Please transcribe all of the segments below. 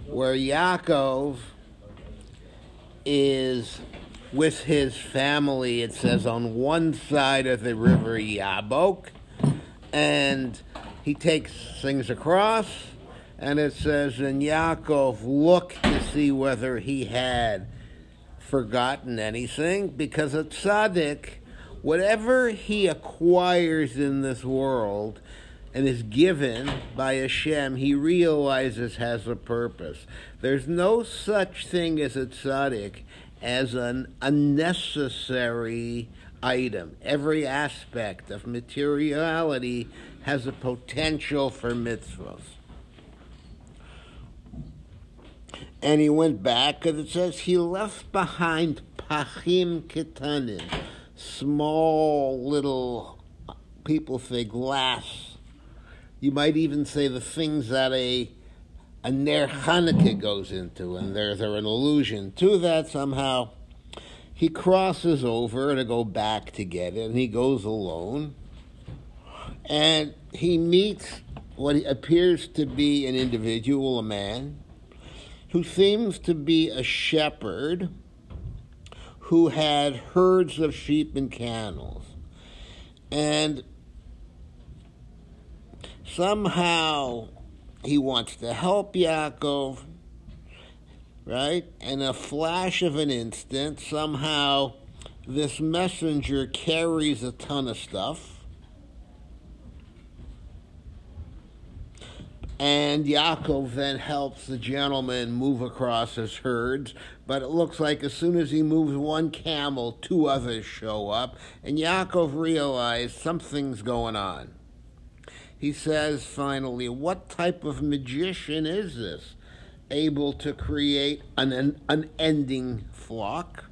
where Yaakov is with his family, it says, on one side of the river Yabok, and he takes things across, and it says, and Yaakov looked to see whether he had forgotten anything, because a tzaddik, whatever he acquires in this world and is given by Hashem, he realizes has a purpose. There's no such thing as a tzaddik as an unnecessary item. Every aspect of materiality has a potential for mitzvahs. And he went back, and it says he left behind pachim ketanim, small little, people say glass. You might even say the things that a Ner Hanukkah goes into, and they're an allusion to that somehow. He crosses over to go back to get it, and he goes alone. And he meets what appears to be an individual, a man, who seems to be a shepherd who had herds of sheep and camels. And somehow he wants to help Yaakov, right? In a flash of an instant, somehow this messenger carries a ton of stuff. And Yaakov then helps the gentleman move across his herds. But it looks like as soon as he moves one camel, two others show up. And Yaakov realized something's going on. He says finally, what type of magician is this, able to create an unending flock?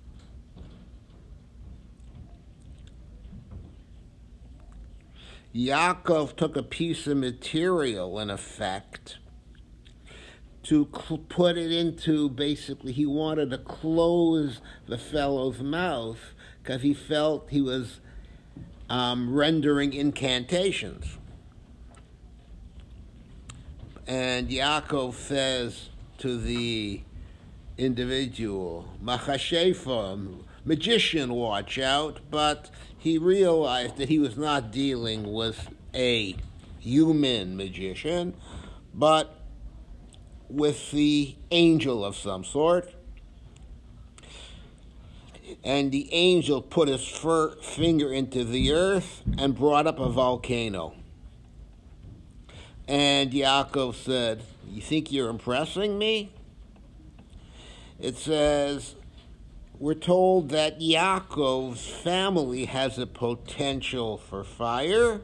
Yaakov took a piece of material, in effect, to put it into, basically, he wanted to close the fellow's mouth because he felt he was rendering incantations. And Yaakov says to the individual, Machashefa, magician, watch out, but he realized that he was not dealing with a human magician, but with the angel of some sort. And the angel put his finger into the earth and brought up a volcano. And Yaakov said, you think you're impressing me? It says, we're told that Yaakov's family has a potential for fire.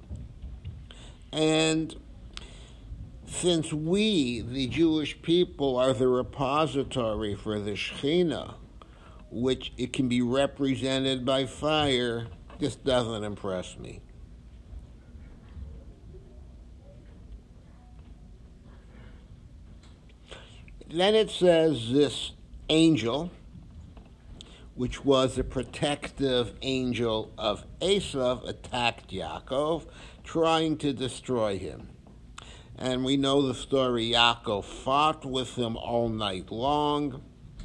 And since we, the Jewish people, are the repository for the Shekhinah, which it can be represented by fire, this doesn't impress me. Then it says this angel, which was the protective angel of Esav, attacked Yaakov, trying to destroy him. And we know the story. Yaakov fought with him all night long.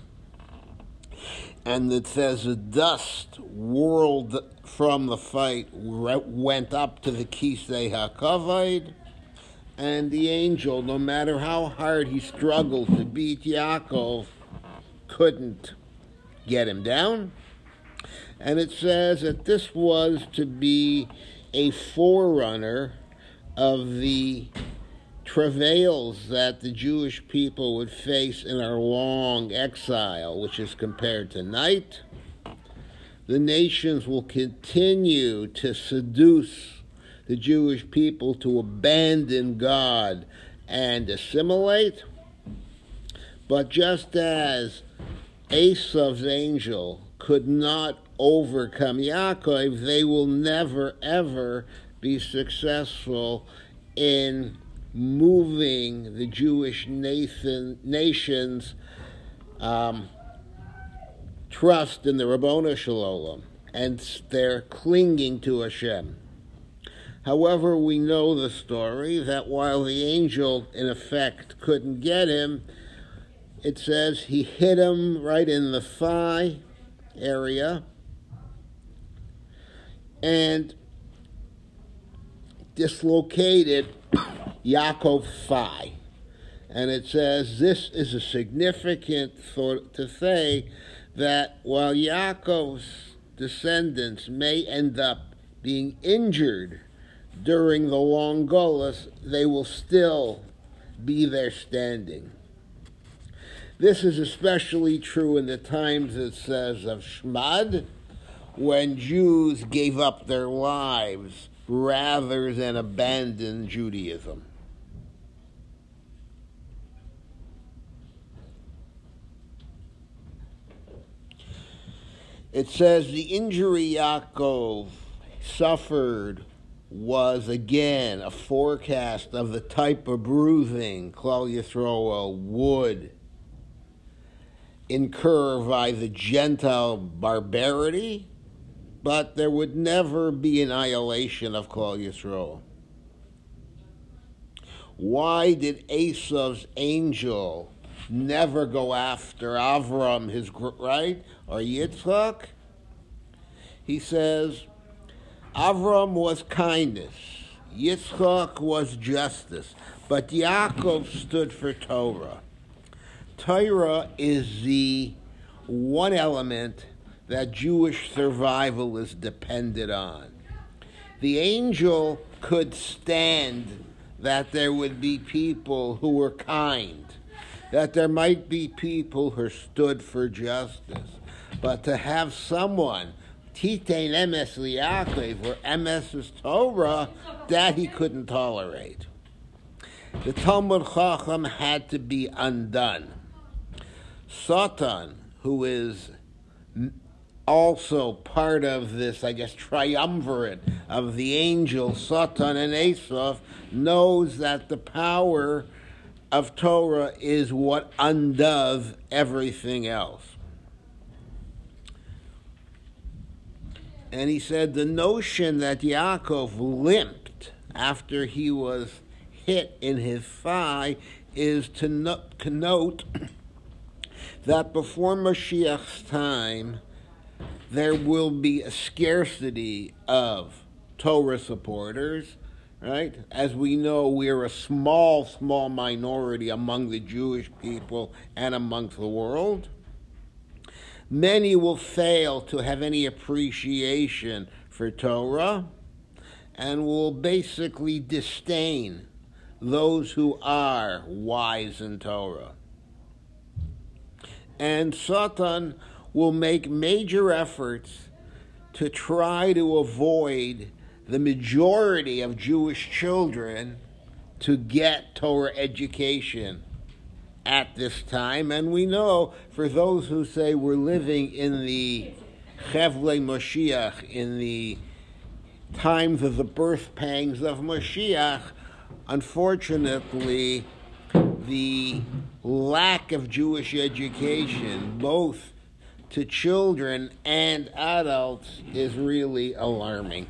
And it says the dust whirled from the fight, went up to the Kisei HaKavod. And the angel, no matter how hard he struggled to beat Yaakov, couldn't get him down. And it says that this was to be a forerunner of the travails that the Jewish people would face in our long exile, which is compared to night. The nations will continue to seduce the Jewish people to abandon God and assimilate. But just as Esav's angel could not overcome Yaakov, they will never, ever be successful in moving the Jewish nation's trust in the Rabboni Shalom, and they're clinging to Hashem. However, we know the story that while the angel, in effect, couldn't get him, it says he hit him right in the thigh area and dislocated Yaakov's thigh. And it says this is a significant thought to say that while Yaakov's descendants may end up being injured during the long Golus, they will still be there standing. This is especially true in the times, it says, of Shmad, when Jews gave up their lives rather than abandon Judaism. It says the injury Yaakov suffered was again a forecast of the type of bruising Klal Yisroel would incur by the Gentile barbarity, but there would never be annihilation of Klal Yisroel. Why did Esav's angel never go after Avram, his right, or Yitzchak? He says, Avram was kindness, Yitzchak was justice, but Yaakov stood for Torah. Torah is the one element that Jewish survival is dependent on. The angel could stand that there would be people who were kind, that there might be people who stood for justice, but to have someone Titein emes liYaakov, where emes is Torah, that he couldn't tolerate. The Talmud Chacham had to be undone. Satan, who is also part of this, I guess, triumvirate of the angels, Satan and Esav, knows that the power of Torah is what undoes everything else. And he said the notion that Yaakov limped after he was hit in his thigh is to connote that before Mashiach's time, there will be a scarcity of Torah supporters, right? As we know, we're a small minority among the Jewish people and amongst the world. Many will fail to have any appreciation for Torah and will basically disdain those who are wise in Torah. And Satan will make major efforts to try to avoid the majority of Jewish children to get Torah education at this time. And we know, for those who say we're living in the Chevlei Moshiach, in the times of the birth pangs of Moshiach, unfortunately, the lack of Jewish education, both to children and adults, is really alarming.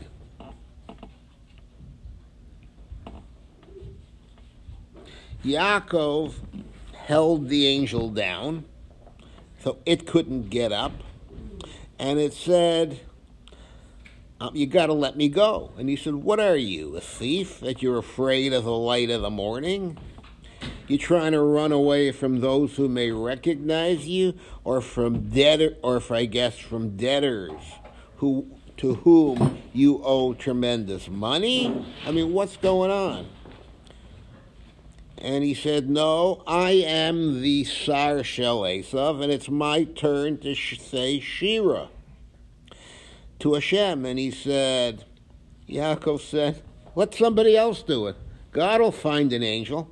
Yaakov held the angel down so it couldn't get up, and it said, you got to let me go. And he said, what are you, a thief, that you're afraid of the light of the morning? You trying to run away from those who may recognize you, or from from debtors to whom you owe tremendous money? I mean, what's going on? And he said, no, I am the Sar Shel Esav, and it's my turn to say Shira to Hashem. And he said, Yaakov said, let somebody else do it. God will find an angel.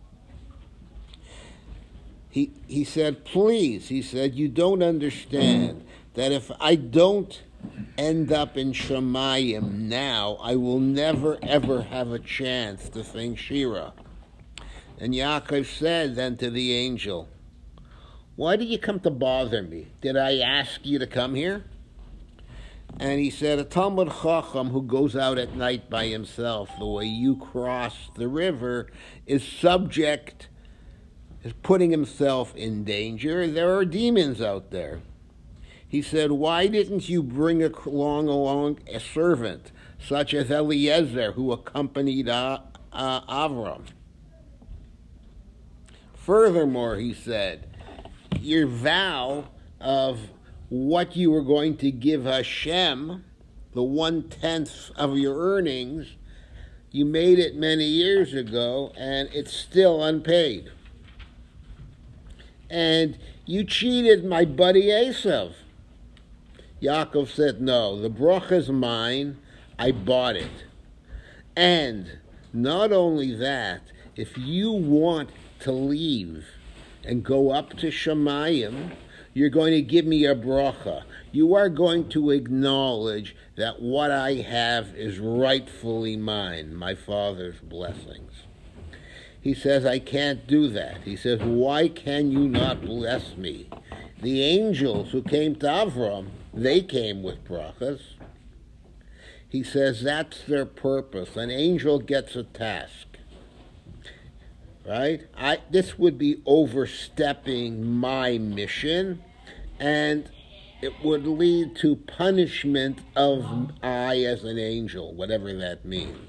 He said, please, he said, you don't understand that if I don't end up in Shemayim now, I will never, ever have a chance to sing Shira. And Yaakov said then to the angel, why did you come to bother me? Did I ask you to come here? And he said, a Talmud Chacham who goes out at night by himself, the way you cross the river, is putting himself in danger. There are demons out there. He said, why didn't you bring along a servant, such as Eliezer, who accompanied Avram? Furthermore, he said, your vow of what you were going to give Hashem, the 1/10 of your earnings, you made it many years ago, and it's still unpaid. And you cheated my buddy Esav. Yaakov said, no, the bracha is mine, I bought it. And not only that, if you want to leave and go up to Shemayim, you're going to give me a bracha. You are going to acknowledge that what I have is rightfully mine, my Father's blessings. He says, I can't do that. He says, why can you not bless me? The angels who came to Avram, they came with brachas. He says that's their purpose. An angel gets a task, right? This would be overstepping my mission, and it would lead to punishment of I as an angel, whatever that means.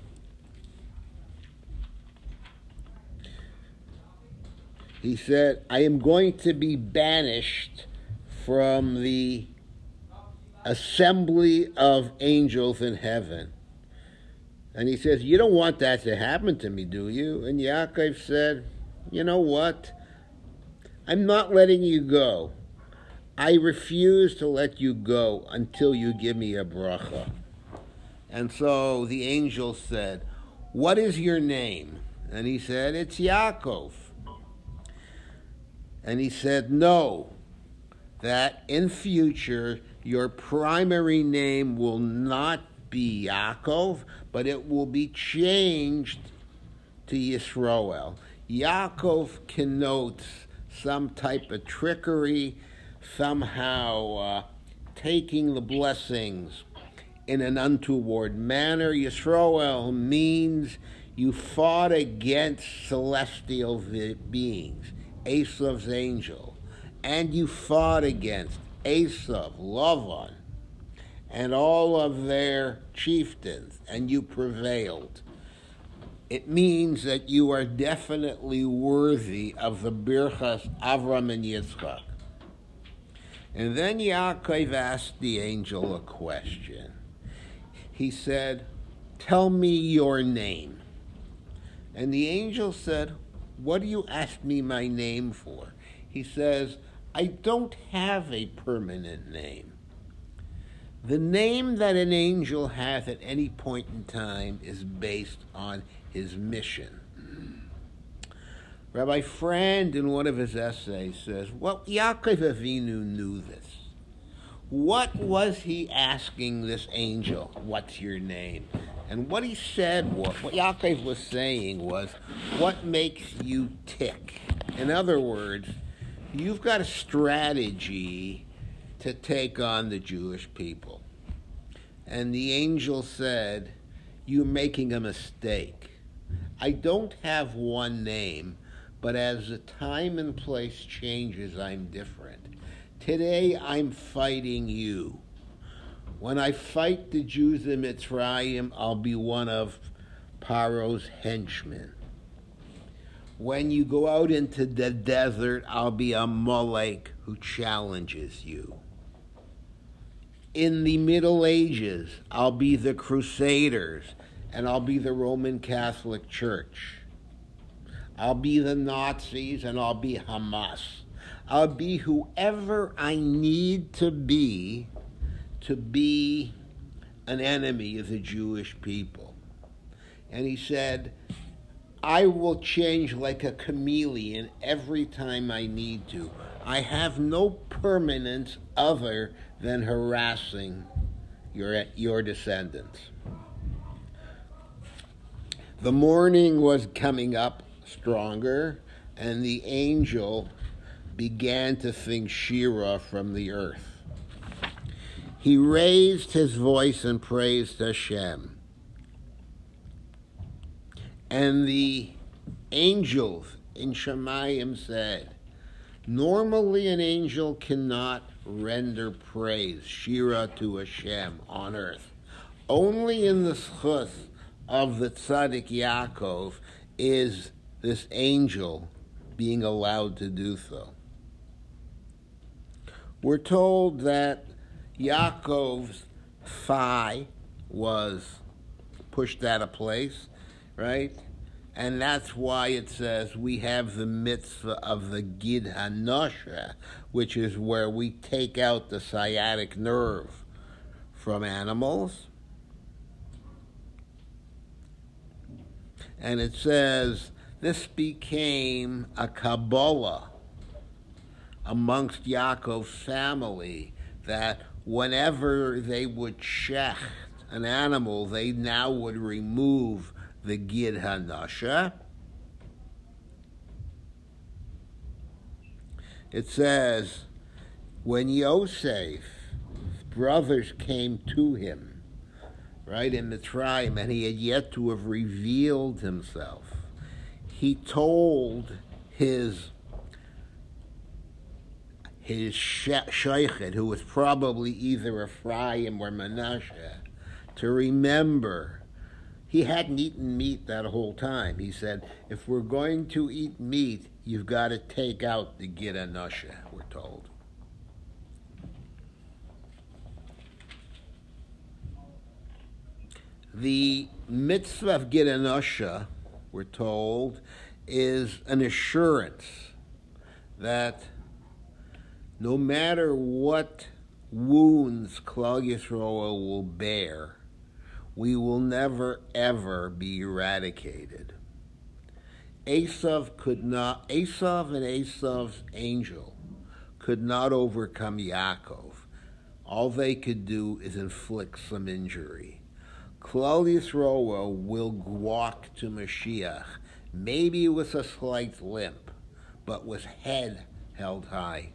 He said, I am going to be banished from the assembly of angels in heaven. And he says, you don't want that to happen to me, do you? And Yaakov said, you know what? I'm not letting you go. I refuse to let you go until you give me a bracha. And so the angel said, what is your name? And he said, it's Yaakov. And he said, no, that in future your primary name will not be Yaakov, but it will be changed to Yisroel. Yaakov connotes some type of trickery, somehow taking the blessings in an untoward manner. Yisroel means you fought against celestial beings, Esav's angel, and you fought against Esav, Lavan, and all of their chieftains, and you prevailed. It means that you are definitely worthy of the Birchas Avram and Yitzchak. And then Yaakov asked the angel a question. He said, tell me your name. And the angel said, what do you ask me my name for? He says, I don't have a permanent name. The name that an angel has at any point in time is based on his mission. Rabbi Frand, in one of his essays, says, well, Yaakov Avinu knew this. What was he asking this angel? What's your name? And what he said, what Yaakov was saying was, what makes you tick? In other words, you've got a strategy to take on the Jewish people. And the angel said, you're making a mistake. I don't have one name, but as the time and place changes, I'm different. Today, I'm fighting you. When I fight the Jews in Mitzrayim, I'll be one of Paro's henchmen. When you go out into the desert, I'll be a Molech who challenges you. In the Middle Ages, I'll be the Crusaders, and I'll be the Roman Catholic Church. I'll be the Nazis, and I'll be Hamas. I'll be whoever I need to be an enemy of the Jewish people. And he said, I will change like a chameleon every time I need to. I have no permanence other than harassing your descendants. The morning was coming up stronger, and the angel began to sing Shira from the earth. he raised his voice and praised Hashem. And the angels in Shemayim said, normally an angel cannot render praise, Shira, to Hashem on earth. Only in the schus of the tzaddik Yaakov is this angel being allowed to do so. We're told that Yaakov's thigh was pushed out of place, right? And that's why it says we have the mitzvah of the Gid HaNosha, which is where we take out the sciatic nerve from animals. And it says this became a Kabbalah amongst Yaakov's family, that whenever they would shecht an animal, they now would remove the Gid HaNasha. It says, when Yosef's brothers came to him, right, in Mitzrayim, and he had yet to have revealed himself, he told his sheichet, who was probably either Ephraim or Manasseh, to remember. He hadn't eaten meat that whole time. He said, if we're going to eat meat, you've got to take out the Gid HaNasha, we're told. The mitzvah of Gid HaNasha, we're told, is an assurance that no matter what wounds Klal Yisrael will bear, we will never, ever be eradicated. Esav and Esav's angel could not overcome Yaakov. All they could do is inflict some injury. Klal Yisrael will walk to Mashiach, maybe with a slight limp, but with head held high.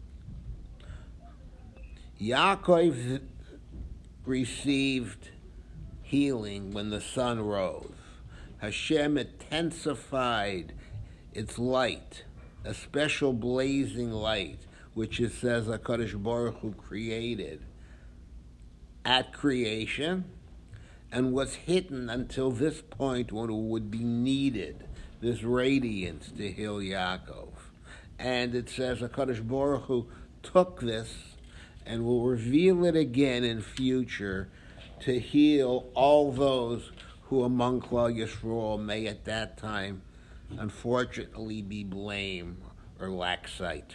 Yaakov received healing when the sun rose. Hashem intensified its light, a special blazing light, which it says HaKadosh Baruch Hu created at creation, and was hidden until this point when it would be needed, this radiance to heal Yaakov. And it says HaKadosh Baruch Hu took this and will reveal it again in future to heal all those who among Klal Yisrael may at that time unfortunately be blamed or lack sight.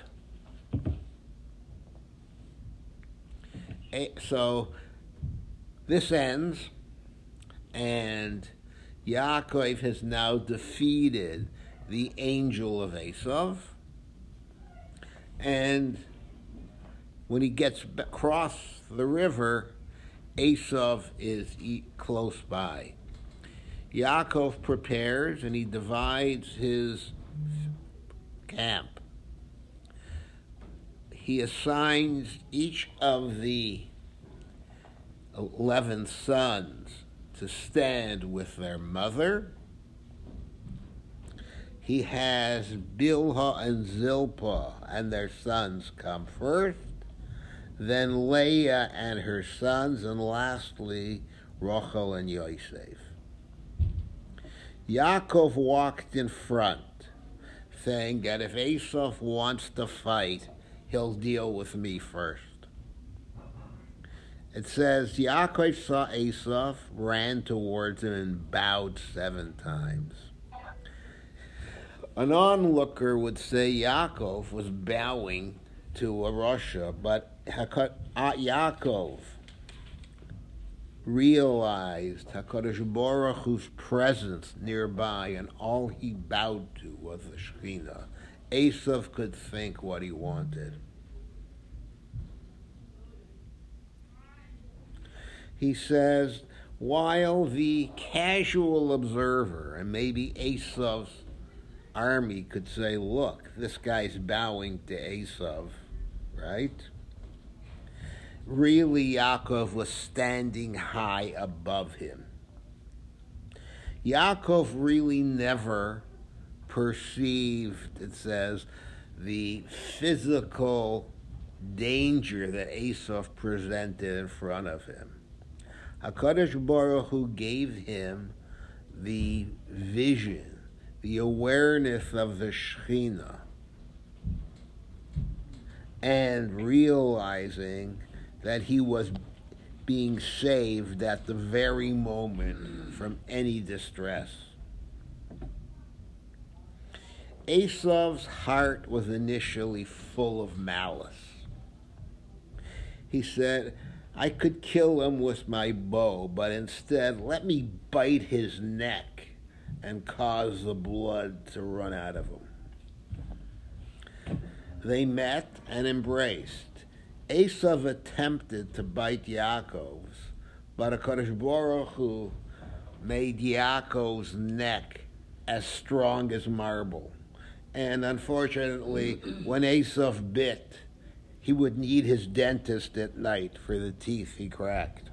So this ends, and Yaakov has now defeated the angel of Esav, and when he gets across the river, Esav is close by. Yaakov prepares and he divides his camp. He assigns each of the 11 sons to stand with their mother. He has Bilhah and Zilpah and their sons come first, then Leah and her sons, and lastly, Rachel and Yosef. Yaakov walked in front, saying that if Esav wants to fight, he'll deal with me first. It says, Yaakov saw Esav, ran towards him, and bowed 7 times. An onlooker would say Yaakov was bowing to a Rasha, but Yaakov realized HaKadosh Baruch Hu's presence nearby, and all he bowed to was the Shekhinah. Esav could think what he wanted. He says, while the casual observer, and maybe Esav's army could say, look, this guy's bowing to Esav, right? really Yaakov was standing high above him. Yaakov really never perceived, it says, the physical danger that Esav presented in front of him. HaKadosh Baruch Hu gave him the vision, the awareness of the Shekhinah, and realizing that he was being saved at the very moment from any distress. Esav's heart was initially full of malice. He said, I could kill him with my bow, but instead let me bite his neck and cause the blood to run out of him. They met and embraced. Esav attempted to bite Yaakov's, but HaKadosh Baruch Hu made Yaakov's neck as strong as marble. And unfortunately, when Esav bit, he would need his dentist at night for the teeth he cracked.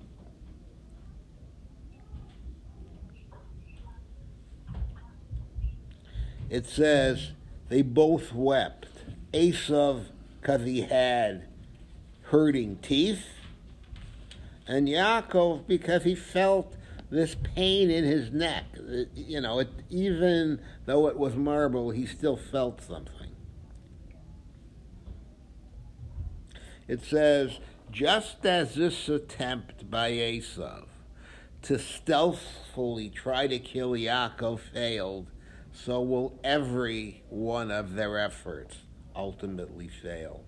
It says they both wept. Esav, because he had hurting teeth, and Yaakov, because he felt this pain in his neck. Even though it was marble, he still felt something. It says, just as this attempt by Esav to stealthily try to kill Yaakov failed, so will every one of their efforts ultimately fail.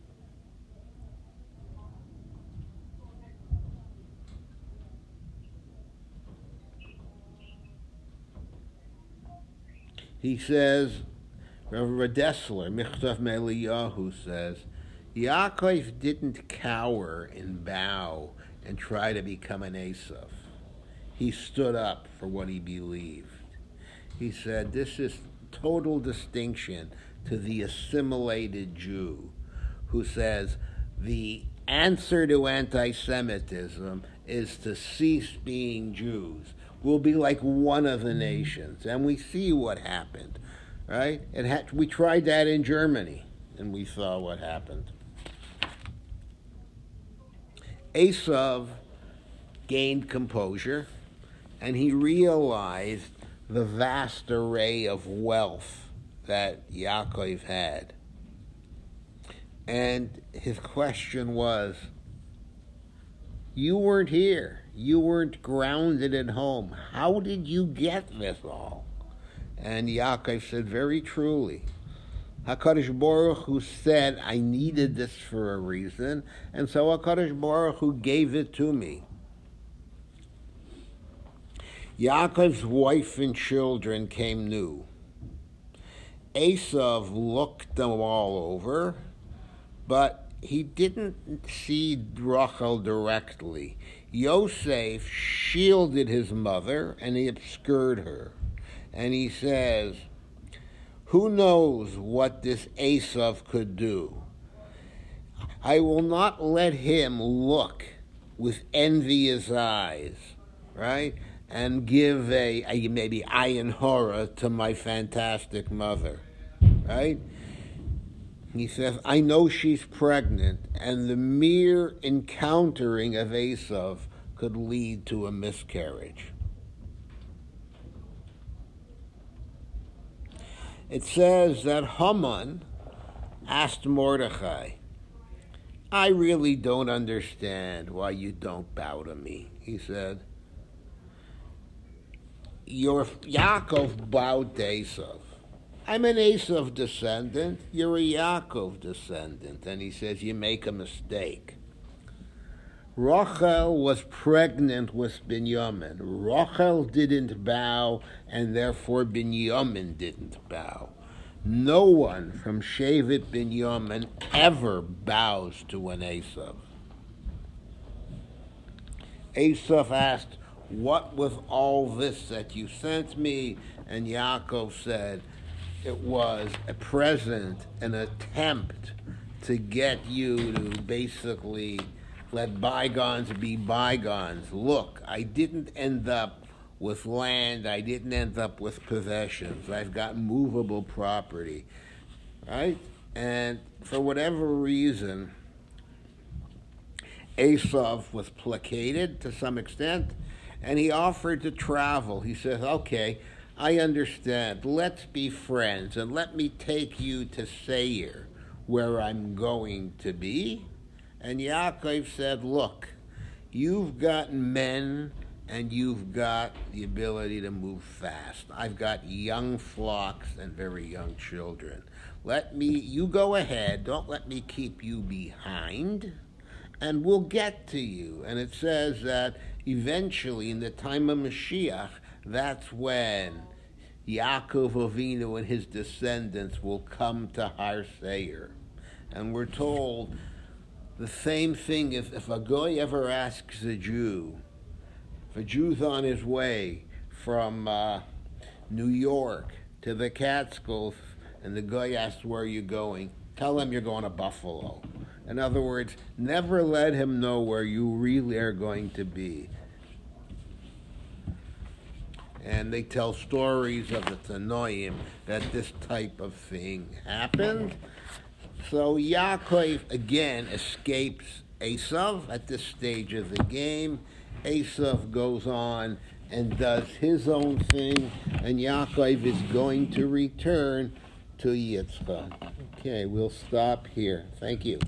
He says, Rav Dessler, Michtav Me'Eliyahu says, Yaakov didn't cower and bow and try to become an Esav. He stood up for what he believed. He said, this is total distinction to the assimilated Jew who says the answer to anti-Semitism is to cease being Jews. We'll be like one of the nations. And we see what happened, right? We tried that in Germany, and we saw what happened. Esav gained composure, and he realized the vast array of wealth that Yaakov had. And his question was, you weren't here. You weren't grounded at home. How did you get this all? And Yaakov said, very truly, HaKadosh Baruch Hu said I needed this for a reason, and so HaKadosh Baruch Hu gave it to me. Yaakov's wife and children came new. Esav looked them all over, but he didn't see Rachel directly. Yosef shielded his mother, and he obscured her. And he says, who knows what this Esav could do? I will not let him look with envious eyes, right? And give a maybe ayin hara to my fantastic mother, right? He says, I know she's pregnant, and the mere encountering of Esav could lead to a miscarriage. It says that Haman asked Mordechai, I really don't understand why you don't bow to me. He said, your Yaakov bowed to Esav. I'm an Esav descendant, you're a Yaakov descendant. And he says, you make a mistake. Rachel was pregnant with Binyamin. Rachel didn't bow, and therefore Binyamin didn't bow. No one from Shevet Binyamin ever bows to an Esav. Esav asked, what with all this that you sent me? And Yaakov said, it was a present, an attempt to get you to basically let bygones be bygones. Look, I didn't end up with land. I didn't end up with possessions. I've got movable property, right? And for whatever reason, Esav was placated to some extent, and he offered to travel. He says, okay, I understand. Let's be friends, and let me take you to Seir, where I'm going to be. And Yaakov said, look, you've got men and you've got the ability to move fast. I've got young flocks and very young children. You go ahead, don't let me keep you behind, and we'll get to you. And it says that eventually, in the time of Mashiach, that's when Yaakov Avinu and his descendants will come to Har Seir. And we're told the same thing if a guy ever asks a Jew, if a Jew's on his way from New York to the Catskills, and the guy asks where you're going, tell him you're going to Buffalo. In other words, never let him know where you really are going to be. And they tell stories of the Tanoim that this type of thing happened. So Yaakov again escapes Esav at this stage of the game. Esav goes on and does his own thing, and Yaakov is going to return to Yitzchak. Okay, we'll stop here. Thank you.